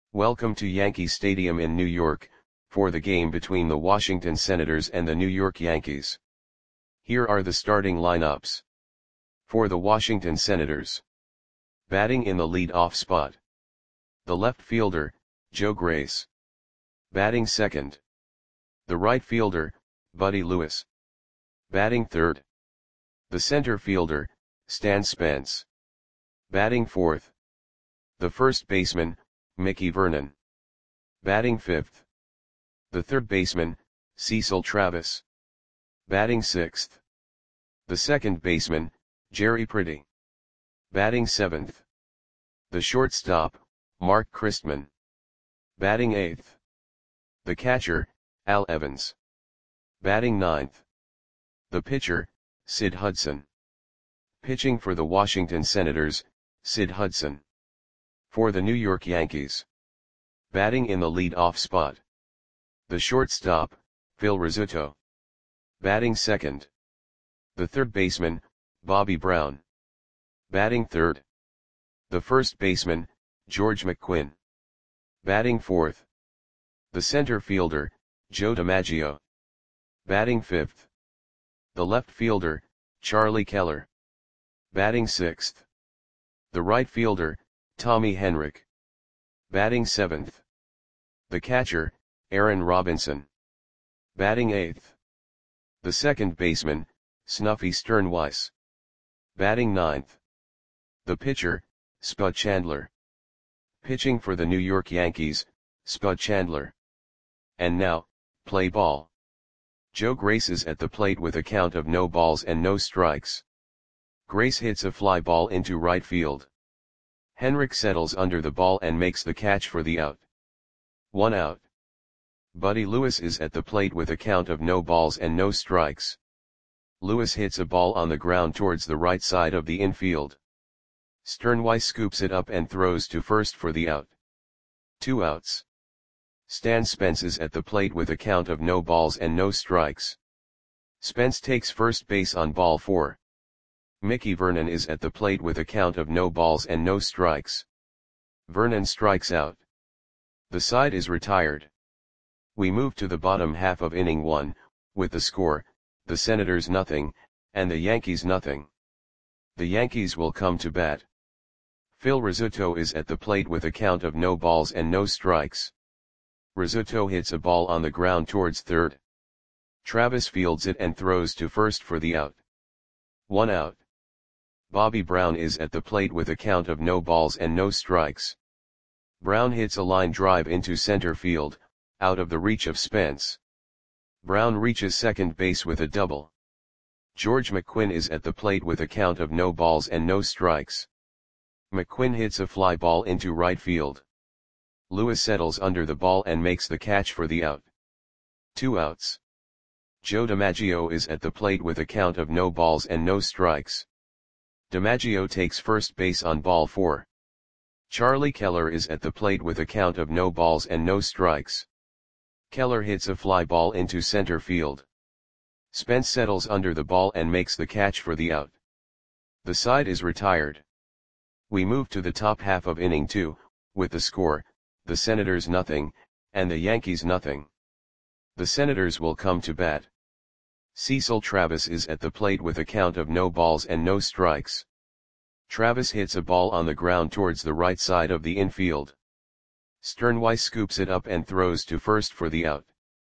Welcome to Yankee Stadium in New York, for the game between the Washington Senators and the New York Yankees. Here are the starting lineups. For the Washington Senators. Batting in the lead-off spot. The left fielder, Joe Grace. Batting second. The right fielder, Buddy Lewis. Batting third. The center fielder, Stan Spence. Batting fourth. The first baseman, Mickey Vernon. Batting fifth. The third baseman, Cecil Travis. Batting sixth. The second baseman, Jerry Pretty. Batting seventh. The shortstop, Mark Christman. Batting eighth. The catcher, Al Evans. Batting ninth. The pitcher, Sid Hudson. Pitching for the Washington Senators, Sid Hudson. For the New York Yankees. Batting in the lead-off spot. The shortstop, Phil Rizzuto. Batting second. The third baseman, Bobby Brown. Batting third. The first baseman, George McQuinn. Batting fourth. The center fielder, Joe DiMaggio. Batting fifth. The left fielder, Charlie Keller. Batting sixth. The right fielder, Tommy Henrich. Batting seventh. The catcher, Aaron Robinson. Batting eighth. The second baseman, Snuffy Sternweiss. Batting ninth. The pitcher, Spud Chandler. Pitching for the New York Yankees, Spud Chandler. And now, play ball. Joe Grace is at the plate with a count of no balls and no strikes. Grace hits a fly ball into right field. Henrich settles under the ball and makes the catch for the out. 1 out. Buddy Lewis is at the plate with a count of no balls and no strikes. Lewis hits a ball on the ground towards the right side of the infield. Sternweiss scoops it up and throws to first for the out. 2 outs. Stan Spence is at the plate with a count of no balls and no strikes. Spence takes first base on ball 4. Mickey Vernon is at the plate with a count of no balls and no strikes. Vernon strikes out. The side is retired. We move to the bottom half of inning 1, with the score, the Senators nothing, and the Yankees nothing. The Yankees will come to bat. Phil Rizzuto is at the plate with a count of no balls and no strikes. Rizzuto hits a ball on the ground towards third. Travis fields it and throws to first for the out. 1 out. Bobby Brown is at the plate with a count of no balls and no strikes. Brown hits a line drive into center field, out of the reach of Spence. Brown reaches second base with a double. George McQuinn is at the plate with a count of no balls and no strikes. McQuinn hits a fly ball into right field. Lewis settles under the ball and makes the catch for the out. 2 outs. Joe DiMaggio is at the plate with a count of no balls and no strikes. DiMaggio takes first base on ball 4. Charlie Keller is at the plate with a count of no balls and no strikes. Keller hits a fly ball into center field. Spence settles under the ball and makes the catch for the out. The side is retired. We move to the top half of inning 2, with the score, the Senators nothing, and the Yankees nothing. The Senators will come to bat. Cecil Travis is at the plate with a count of no balls and no strikes. Travis hits a ball on the ground towards the right side of the infield. Sternweiss scoops it up and throws to first for the out.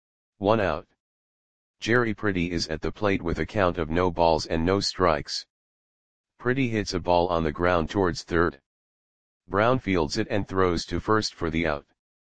1 out. Jerry Pretty is at the plate with a count of no balls and no strikes. Pretty hits a ball on the ground towards third. Brown fields it and throws to first for the out.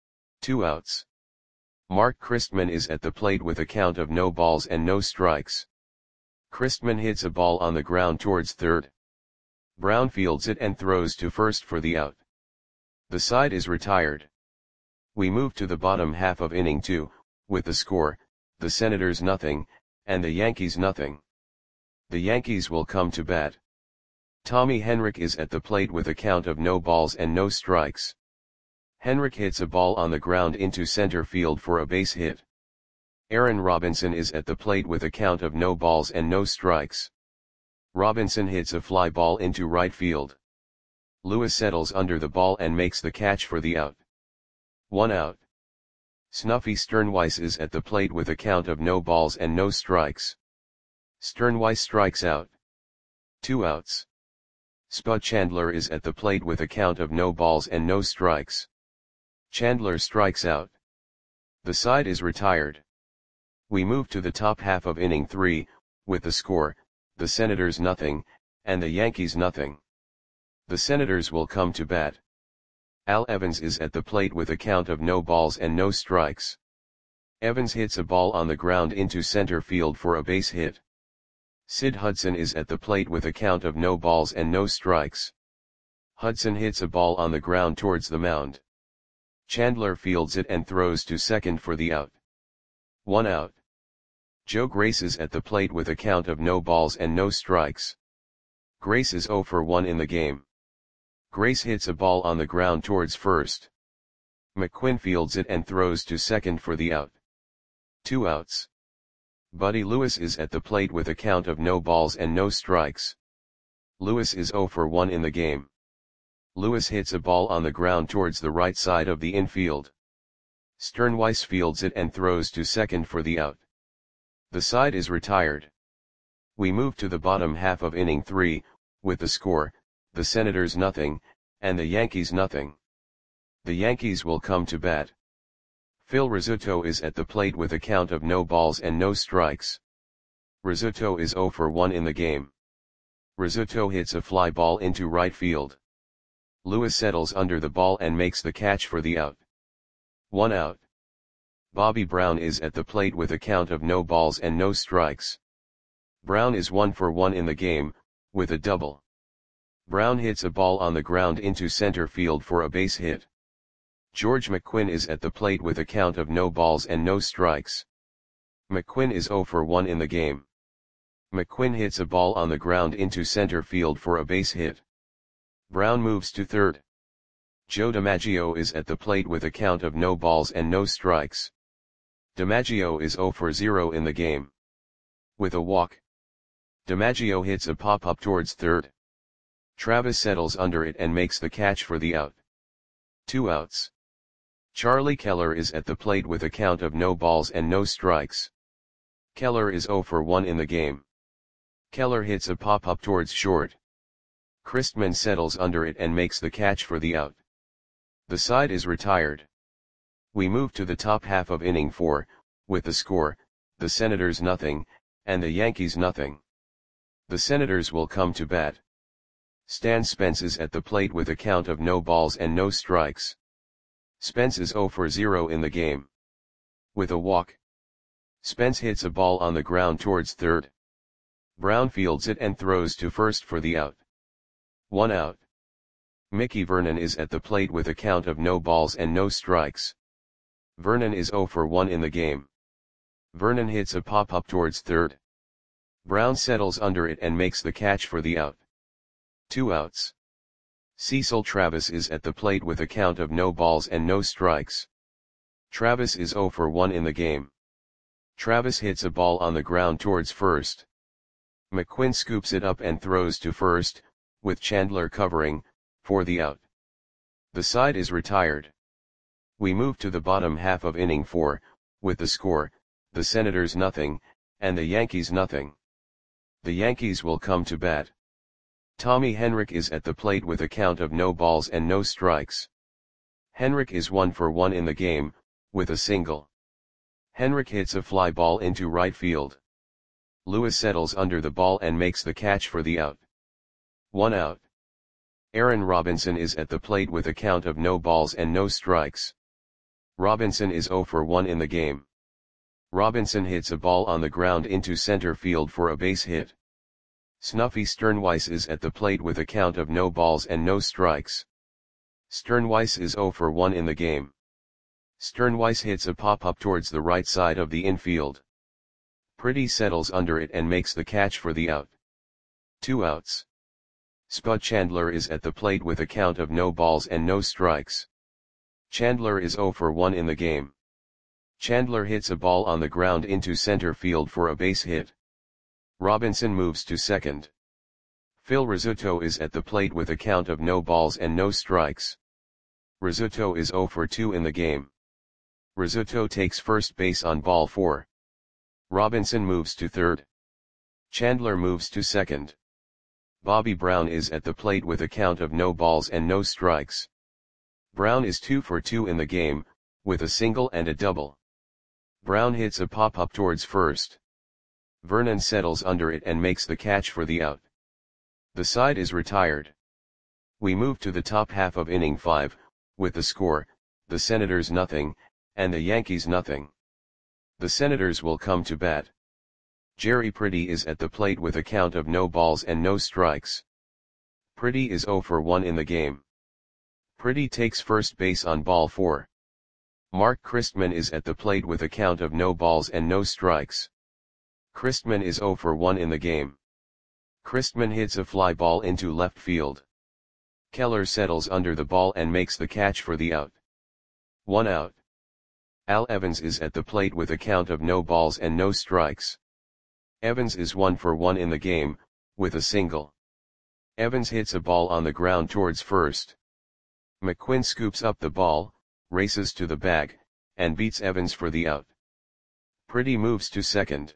2 outs. Mark Christman is at the plate with a count of no balls and no strikes. Christman hits a ball on the ground towards third. Brown fields it and throws to first for the out. The side is retired. We move to the bottom half of inning 2, with the score, the Senators nothing, and the Yankees nothing. The Yankees will come to bat. Tommy Henrich is at the plate with a count of no balls and no strikes. Henrich hits a ball on the ground into center field for a base hit. Aaron Robinson is at the plate with a count of no balls and no strikes. Robinson hits a fly ball into right field. Lewis settles under the ball and makes the catch for the out. 1 out. Snuffy Sternweiss is at the plate with a count of no balls and no strikes. Sternweiss strikes out. 2 outs. Spud Chandler is at the plate with a count of no balls and no strikes. Chandler strikes out. The side is retired. We move to the top half of inning 3, with the score, the Senators nothing, and the Yankees nothing. The Senators will come to bat. Al Evans is at the plate with a count of no balls and no strikes. Evans hits a ball on the ground into center field for a base hit. Sid Hudson is at the plate with a count of no balls and no strikes. Hudson hits a ball on the ground towards the mound. Chandler fields it and throws to second for the out. 1 out. Joe Grace is at the plate with a count of no balls and no strikes. Grace is 0 for 1 in the game. Grace hits a ball on the ground towards first. McQuinn fields it and throws to second for the out. 2 outs. Buddy Lewis is at the plate with a count of no balls and no strikes. Lewis is 0 for 1 in the game. Lewis hits a ball on the ground towards the right side of the infield. Sternweiss fields it and throws to second for the out. The side is retired. We move to the bottom half of inning 3, with the score, the Senators nothing, and the Yankees nothing. The Yankees will come to bat. Phil Rizzuto is at the plate with a count of no balls and no strikes. Rizzuto is 0 for 1 in the game. Rizzuto hits a fly ball into right field. Lewis settles under the ball and makes the catch for the out. 1 out. Bobby Brown is at the plate with a count of no balls and no strikes. Brown is 1 for 1 in the game, with a double. Brown hits a ball on the ground into center field for a base hit. George McQuinn is at the plate with a count of no balls and no strikes. McQuinn is 0 for 1 in the game. McQuinn hits a ball on the ground into center field for a base hit. Brown moves to third. Joe DiMaggio is at the plate with a count of no balls and no strikes. DiMaggio is 0 for 0 in the game. With a walk. DiMaggio hits a pop-up towards third. Travis settles under it and makes the catch for the out. 2 outs. Charlie Keller is at the plate with a count of no balls and no strikes. Keller is 0 for 1 in the game. Keller hits a pop-up towards short. Christman settles under it and makes the catch for the out. The side is retired. We move to the top half of inning 4, with the score, the Senators nothing, and the Yankees nothing. The Senators will come to bat. Stan Spence is at the plate with a count of no balls and no strikes. Spence is 0 for 0 in the game. With a walk. Spence hits a ball on the ground towards third. Brown fields it and throws to first for the out. 1 out. Mickey Vernon is at the plate with a count of no balls and no strikes. Vernon is 0 for 1 in the game. Vernon hits a pop-up towards third. Brown settles under it and makes the catch for the out. 2 outs. Cecil Travis is at the plate with a count of no balls and no strikes. Travis is 0 for 1 in the game. Travis hits a ball on the ground towards first. McQuinn scoops it up and throws to first, with Chandler covering, for the out. The side is retired. We move to the bottom half of inning 4, with the score, the Senators nothing, and the Yankees nothing. The Yankees will come to bat. Tommy Henrich is at the plate with a count of no balls and no strikes. Henrich is 1 for 1 in the game, with a single. Henrich hits a fly ball into right field. Lewis settles under the ball and makes the catch for the out. 1 out. Aaron Robinson is at the plate with a count of no balls and no strikes. Robinson is 0 for 1 in the game. Robinson hits a ball on the ground into center field for a base hit. Snuffy Sternweiss is at the plate with a count of no balls and no strikes. Sternweiss is 0 for 1 in the game. Sternweiss hits a pop-up towards the right side of the infield. Pretty settles under it and makes the catch for the out. 2 outs. Spud Chandler is at the plate with a count of no balls and no strikes. Chandler is 0 for 1 in the game. Chandler hits a ball on the ground into center field for a base hit. Robinson moves to second. Phil Rizzuto is at the plate with a count of no balls and no strikes. Rizzuto is 0 for 2 in the game. Rizzuto takes first base on ball 4. Robinson moves to third. Chandler moves to second. Bobby Brown is at the plate with a count of no balls and no strikes. Brown is 2 for 2 in the game, with a single and a double. Brown hits a pop-up towards first. Vernon settles under it and makes the catch for the out. The side is retired. We move to the top half of inning 5, with the score, the Senators nothing, and the Yankees nothing. The Senators will come to bat. Jerry Pretty is at the plate with a count of no balls and no strikes. Pretty is 0 for 1 in the game. Pretty takes first base on ball 4. Mark Christman is at the plate with a count of no balls and no strikes. Christman is 0 for 1 in the game. Christman hits a fly ball into left field. Keller settles under the ball and makes the catch for the out. 1 out. Al Evans is at the plate with a count of no balls and no strikes. Evans is 1 for 1 in the game, with a single. Evans hits a ball on the ground towards first. McQuinn scoops up the ball, races to the bag, and beats Evans for the out. Pretty moves to second.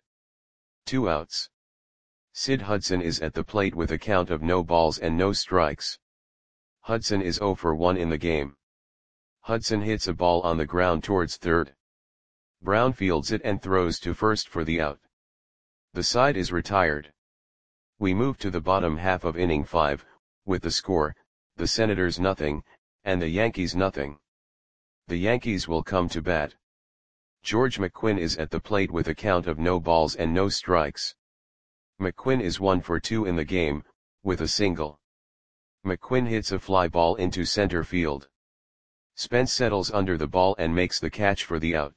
2 outs. Sid Hudson is at the plate with a count of no balls and no strikes. Hudson is 0 for 1 in the game. Hudson hits a ball on the ground towards third. Brown fields it and throws to first for the out. The side is retired. We move to the bottom half of inning 5, with the score, the Senators nothing, and the Yankees nothing. The Yankees will come to bat. George McQuinn is at the plate with a count of no balls and no strikes. McQuinn is 1 for 2 in the game, with a single. McQuinn hits a fly ball into center field. Spence settles under the ball and makes the catch for the out.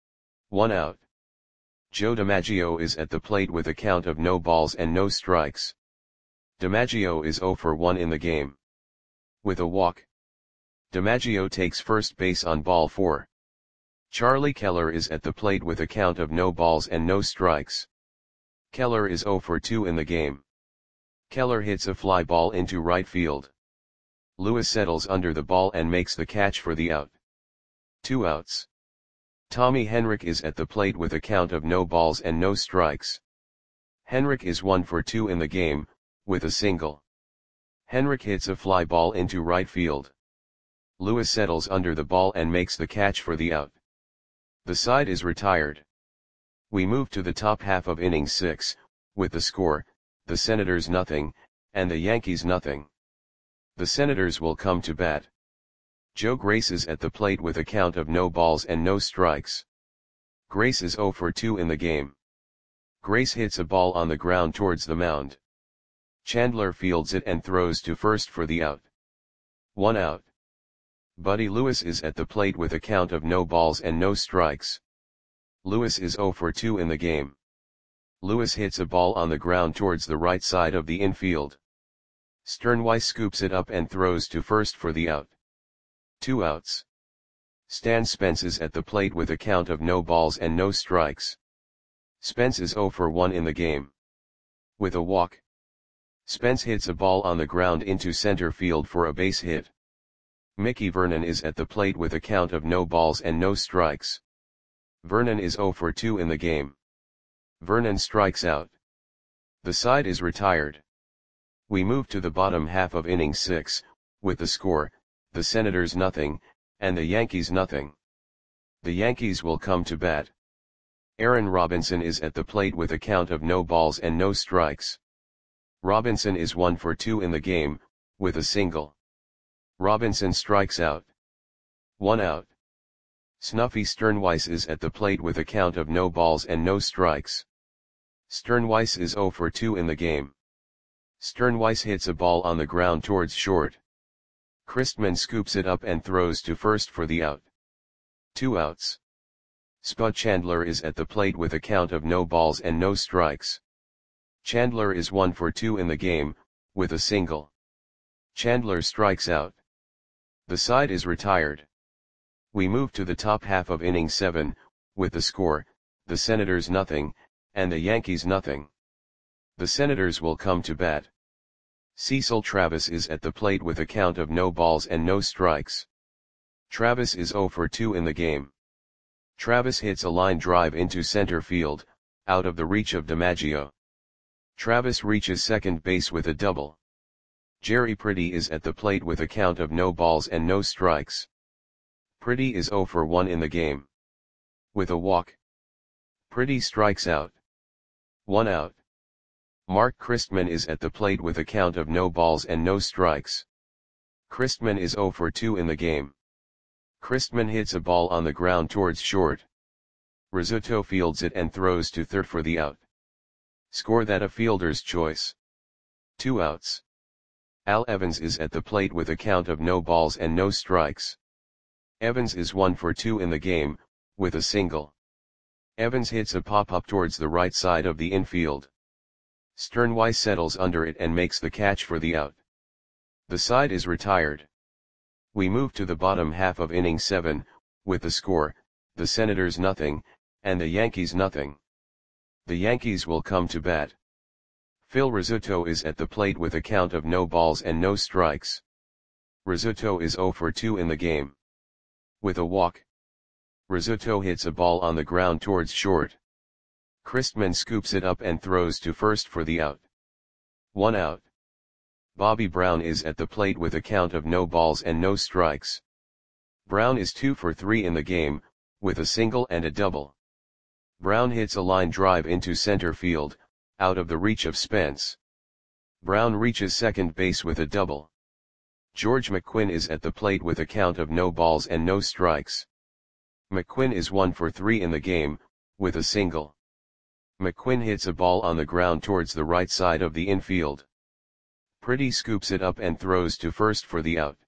1 out. Joe DiMaggio is at the plate with a count of no balls and no strikes. DiMaggio is 0 for 1 in the game. With a walk. DiMaggio takes first base on ball 4. Charlie Keller is at the plate with a count of no balls and no strikes. Keller is 0 for 2 in the game. Keller hits a fly ball into right field. Lewis settles under the ball and makes the catch for the out. 2 outs. Tommy Henrich is at the plate with a count of no balls and no strikes. Henrich is 1 for 2 in the game, with a single. Henrich hits a fly ball into right field. Lewis settles under the ball and makes the catch for the out. The side is retired. We move to the top half of inning 6, with the score, the Senators nothing, and the Yankees nothing. The Senators will come to bat. Joe Grace is at the plate with a count of no balls and no strikes. Grace is 0 for 2 in the game. Grace hits a ball on the ground towards the mound. Chandler fields it and throws to first for the out. 1 out. Buddy Lewis is at the plate with a count of no balls and no strikes. Lewis is 0 for 2 in the game. Lewis hits a ball on the ground towards the right side of the infield. Sternweiss scoops it up and throws to first for the out. 2 outs. Stan Spence is at the plate with a count of no balls and no strikes. Spence is 0 for 1 in the game. With a walk. Spence hits a ball on the ground into center field for a base hit. Mickey Vernon is at the plate with a count of no balls and no strikes. Vernon is 0 for 2 in the game. Vernon strikes out. The side is retired. We move to the bottom half of inning 6, with the score, the Senators nothing, and the Yankees nothing. The Yankees will come to bat. Aaron Robinson is at the plate with a count of no balls and no strikes. Robinson is 1 for 2 in the game, with a single. Robinson strikes out. 1 out. Snuffy Sternweiss is at the plate with a count of no balls and no strikes. Sternweiss is 0 for 2 in the game. Sternweiss hits a ball on the ground towards short. Christman scoops it up and throws to first for the out. 2 outs. Spud Chandler is at the plate with a count of no balls and no strikes. Chandler is 1 for 2 in the game, with a single. Chandler strikes out. The side is retired. We move to the top half of inning 7, with the score, the Senators nothing, and the Yankees nothing. The Senators will come to bat. Cecil Travis is at the plate with a count of no balls and no strikes. Travis is 0 for 2 in the game. Travis hits a line drive into center field, out of the reach of DiMaggio. Travis reaches second base with a double. Jerry Pretty is at the plate with a count of no balls and no strikes. Pretty is 0 for 1 in the game. With a walk, Pretty strikes out. 1 out. Mark Christman is at the plate with a count of no balls and no strikes. Christman is 0 for 2 in the game. Christman hits a ball on the ground towards short. Rizzuto fields it and throws to third for the out. Score that a fielder's choice. 2 outs. Al Evans is at the plate with a count of no balls and no strikes. Evans is 1 for 2 in the game, with a single. Evans hits a pop-up towards the right side of the infield. Sternweiss settles under it and makes the catch for the out. The side is retired. We move to the bottom half of inning 7, with the score, the Senators nothing, and the Yankees nothing. The Yankees will come to bat. Phil Rizzuto is at the plate with a count of no balls and no strikes. Rizzuto is 0 for 2 in the game. With a walk, Rizzuto hits a ball on the ground towards short. Christman scoops it up and throws to first for the out. 1 out. Bobby Brown is at the plate with a count of no balls and no strikes. Brown is 2 for 3 in the game, with a single and a double. Brown hits a line drive into center field, out of the reach of Spence. Brown reaches second base with a double. George McQuinn is at the plate with a count of no balls and no strikes. McQuinn is 1 for 3 in the game, with a single. McQuinn hits a ball on the ground towards the right side of the infield. Pretty scoops it up and throws to first for the out.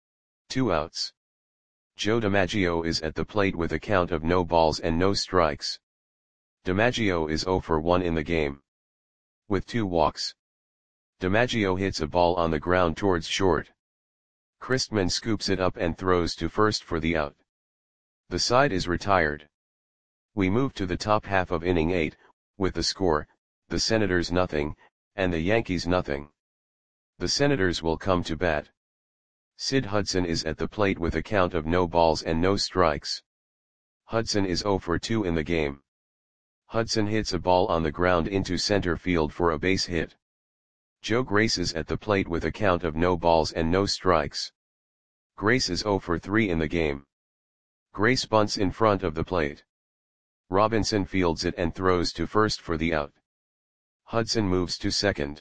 2 outs. Joe DiMaggio is at the plate with a count of no balls and no strikes. DiMaggio is 0 for 1 in the game. With 2 walks, DiMaggio hits a ball on the ground towards short. Christman scoops it up and throws to first for the out. The side is retired. We move to the top half of inning 8, with the score, the Senators nothing, and the Yankees nothing. The Senators will come to bat. Sid Hudson is at the plate with a count of no balls and no strikes. Hudson is 0 for 2 in the game. Hudson hits a ball on the ground into center field for a base hit. Joe Grace is at the plate with a count of no balls and no strikes. Grace is 0 for 3 in the game. Grace bunts in front of the plate. Robinson fields it and throws to first for the out. Hudson moves to second.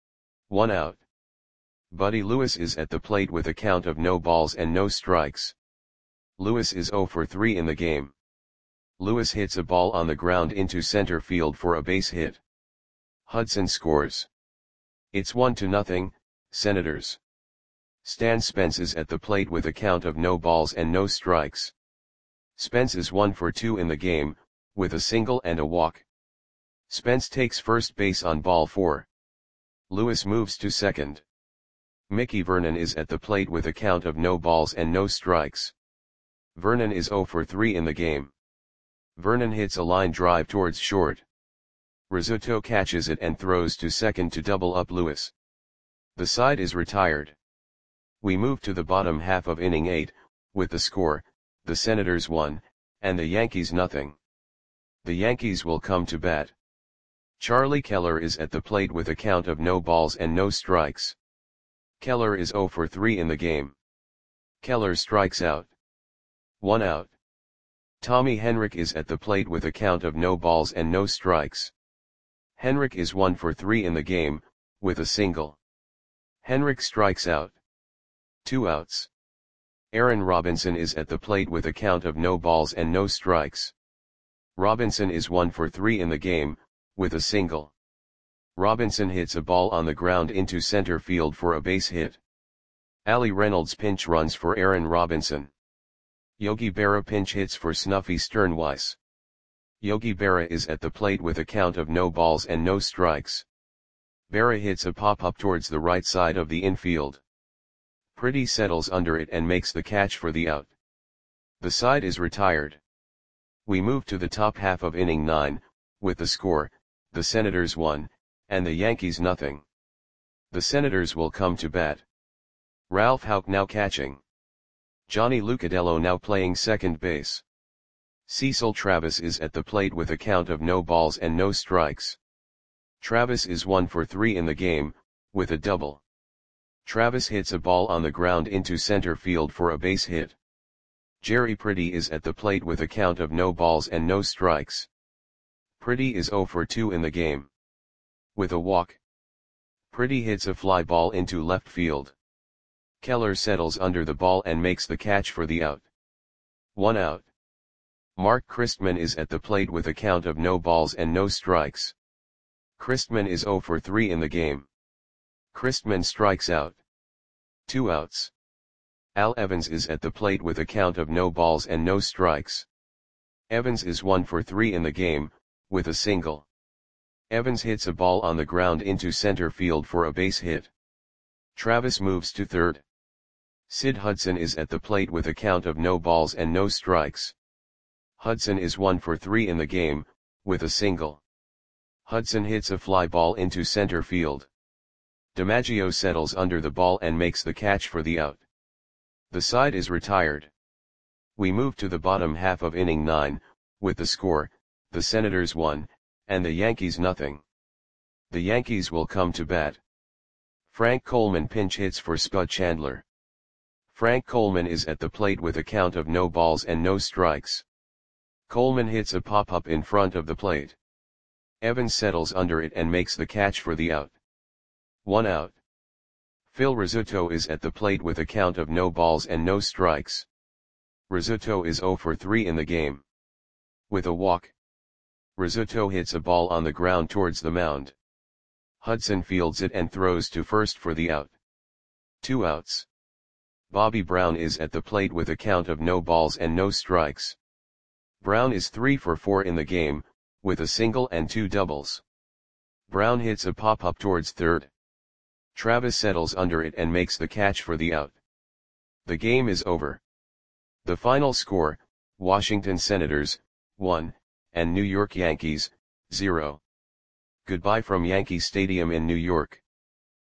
1 out. Buddy Lewis is at the plate with a count of no balls and no strikes. Lewis is 0 for 3 in the game. Lewis hits a ball on the ground into center field for a base hit. Hudson scores. It's 1-0, Senators. Stan Spence is at the plate with a count of no balls and no strikes. Spence is 1 for 2 in the game, with a single and a walk. Spence takes first base on ball 4. Lewis moves to second. Mickey Vernon is at the plate with a count of no balls and no strikes. Vernon is 0 for 3 in the game. Vernon hits a line drive towards short. Rizzuto catches it and throws to second to double up Lewis. The side is retired. We move to the bottom half of inning 8, with the score, the Senators 1, and the Yankees nothing. The Yankees will come to bat. Charlie Keller is at the plate with a count of no balls and no strikes. Keller is 0 for 3 in the game. Keller strikes out. 1 out. Tommy Henrich is at the plate with a count of no balls and no strikes. Henrich is 1 for 3 in the game, with a single. Henrich strikes out. 2 outs. Aaron Robinson is at the plate with a count of no balls and no strikes. Robinson is 1 for 3 in the game, with a single. Robinson hits a ball on the ground into center field for a base hit. Ali Reynolds pinch runs for Aaron Robinson. Yogi Berra pinch hits for Snuffy Sternweiss. Yogi Berra is at the plate with a count of no balls and no strikes. Berra hits a pop-up towards the right side of the infield. Pretty settles under it and makes the catch for the out. The side is retired. We move to the top half of inning 9, with the score, the Senators 1, and the Yankees nothing. The Senators will come to bat. Ralph Houck now catching. Johnny Lucadelo now playing second base. Cecil Travis is at the plate with a count of no balls and no strikes. Travis is 1 for 3 in the game, with a double. Travis hits a ball on the ground into center field for a base hit. Jerry Pretty is at the plate with a count of no balls and no strikes. Pretty is 0 for 2 in the game. With a walk. Pretty hits a fly ball into left field. Keller settles under the ball and makes the catch for the out. 1 out. Mark Christman is at the plate with a count of no balls and no strikes. Christman is 0 for 3 in the game. Christman strikes out. 2 outs. Al Evans is at the plate with a count of no balls and no strikes. Evans is 1 for 3 in the game, with a single. Evans hits a ball on the ground into center field for a base hit. Travis moves to third. Sid Hudson is at the plate with a count of no balls and no strikes. Hudson is 1 for 3 in the game, with a single. Hudson hits a fly ball into center field. DiMaggio settles under the ball and makes the catch for the out. The side is retired. We move to the bottom half of inning 9, with the score, the Senators 1, and the Yankees nothing. The Yankees will come to bat. Frank Coleman pinch hits for Spud Chandler. Frank Coleman is at the plate with a count of no balls and no strikes. Coleman hits a pop-up in front of the plate. Evans settles under it and makes the catch for the out. 1 out. Phil Rizzuto is at the plate with a count of no balls and no strikes. Rizzuto is 0 for 3 in the game. With a walk. Rizzuto hits a ball on the ground towards the mound. Hudson fields it and throws to first for the out. 2 outs. Bobby Brown is at the plate with a count of no balls and no strikes. Brown is 3 for 4 in the game, with a single and 2 doubles. Brown hits a pop-up towards third. Travis settles under it and makes the catch for the out. The game is over. The final score, Washington Senators, 1, and New York Yankees, 0. Goodbye from Yankee Stadium in New York.